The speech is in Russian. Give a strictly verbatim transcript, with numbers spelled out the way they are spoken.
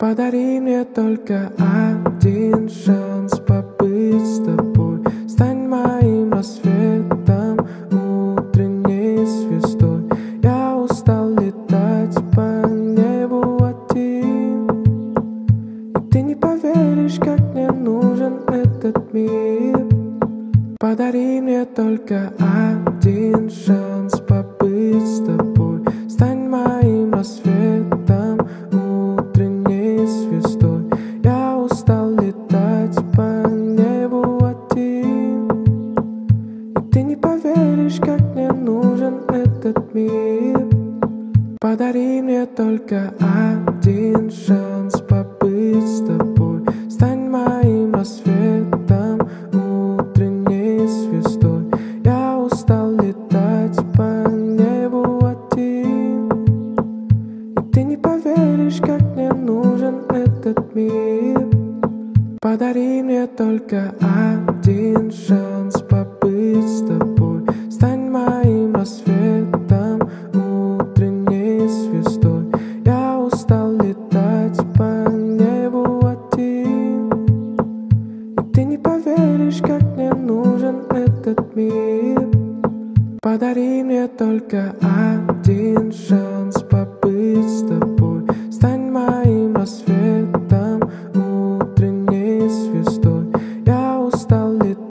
Подари мне только один шанс побыть с тобой. Стань моим рассветом, утренней звездой. Я устал летать по небу один, и ты не поверишь, как мне нужен этот мир. Подари мне только один шанс побыть с тобой. Стань моим рассветом, утренней звездой. Я устал летать по небу один, и ты не поверишь, как мне нужен этот мир. Подари мне только один шанс побыть с тобой. Стань моим рассветом, утренней звездой. Я устал летать по небу один, и ты не поверишь, как мне нужен этот мир. Подари мне только один шанс побыть с тобой. Стань моим рассветом, утренней звездой. Я устал летать по небу один, и ты не поверишь, как мне нужен этот мир. Подари мне только один шанс.